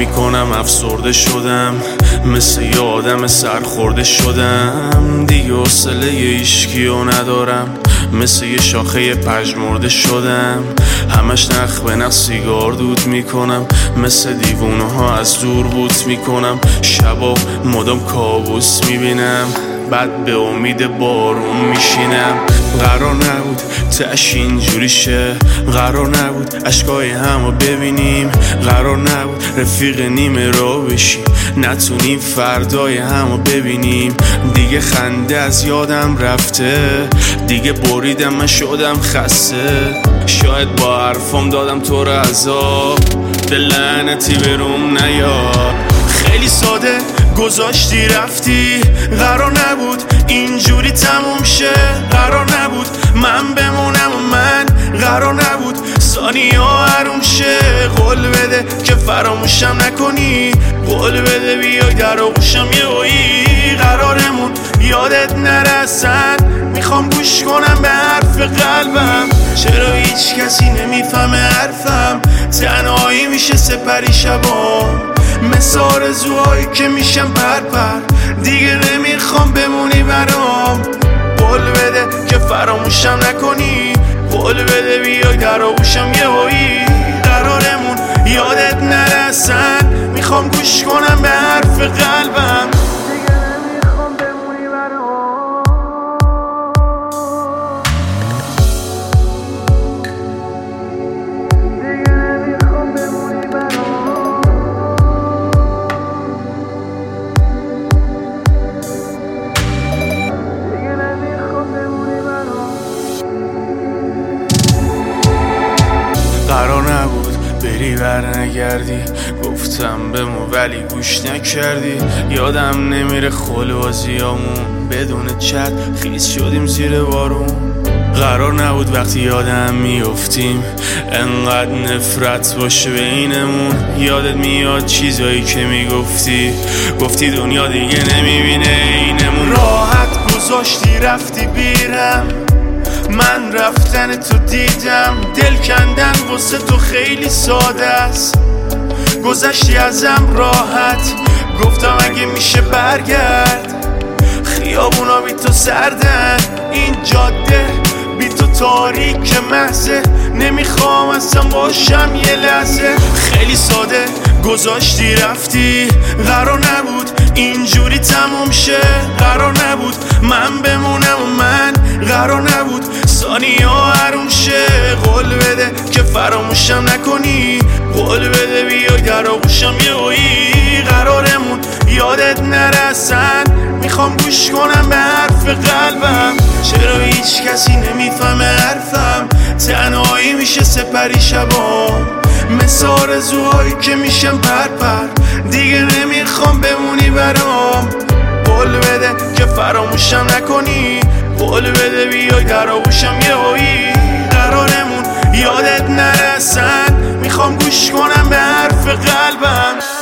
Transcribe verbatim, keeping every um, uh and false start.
میکنم افسرده شدم، مثل یه آدم سرخورده شدم. دیگه حوصله ایشکیو ندارم، مثل یه شاخه پژمرده شدم. همش نخ به نخ سیگار دود میکنم، مثل دیوونه ها از دور بوت میکنم. شبا مدام کابوس میبینم، بعد به امید بارون میشینم. قرار نبود تش اینجوری شه، قرار نبود اشکای همو ببینیم، قرار نبود رفیق نیمه را بشیم، نتونیم فردای همو ببینیم. دیگه خنده از یادم رفته، دیگه بریدم من شدم خسته. شاید با حرفام دادم تو رو عذاب، به لعنتی بروم نیاد. خیلی ساده گذاشتی رفتی، قرار نبود اینجوری تموم شه. قرار نبود من بمونم و من قرار نبود ثانیه حروم شه. قول بده که فراموشم نکنی، قول بده بیای در آغوشم یه هایی. قرارمون یادت نرسن، میخوام گوش کنم به حرف قلبم. چرا هیچ کسی نمیفهمه حرفم؟ تنهایی میشه سپری شبام، مثل آرزوهایی که میشم پرپر. دیگه نمیخوام بمونی برام، قول بده که فراموشم نکنی، قول بده بیای در آغوشم یه هایی. قرارمون یادت نرسن، میخوام گوش کنم به حرف قلبم. قرار نبود بری بر نگردی، گفتم بمون ولی گوش نکردی. یادم نمیره خلوازیامون، بدون چت خیس شدیم زیر بارون. قرار نبود وقتی یادم میافتیم انقدر نفرت باشه بینمون. یادت میاد چیزایی که میگفتی، گفتی دنیا دیگه نمیبینه اینمون. راحت گذاشتی رفتی بیرم، من رفتن تو دیدم. دل کندن واسه تو خیلی ساده است، گذشتی ازم راحت. گفتم اگه میشه برگرد، خیابونا بی تو سردن، این جاده بی تو تاریک محضه. نمیخوام اصلا باشم یه لحظه. خیلی ساده گذاشتی رفتی، قرار نبود اینجوری تموم شه. قرار نبود من بمونم و من قرار نبود ثانیه حروم شه. قول بده که فراموشم نکنی، قول بده بیای در آغوشم یه هایی. قرارمون یادت نرسن، میخوام گوش کنم به حرف قلبم. چرا هیچ کسی نمیفهمه حرفم؟ تنهایی میشه سپری شبام، مثل آرزوهایی که میشم پرپر. دیگه نمیخوام بمونی برام، قول بده که فراموشم نکنی، قول بده بیای در آغوشم یه هایی. قرارمون یادت نرسن، میخوام گوش کنم به حرف قلبم.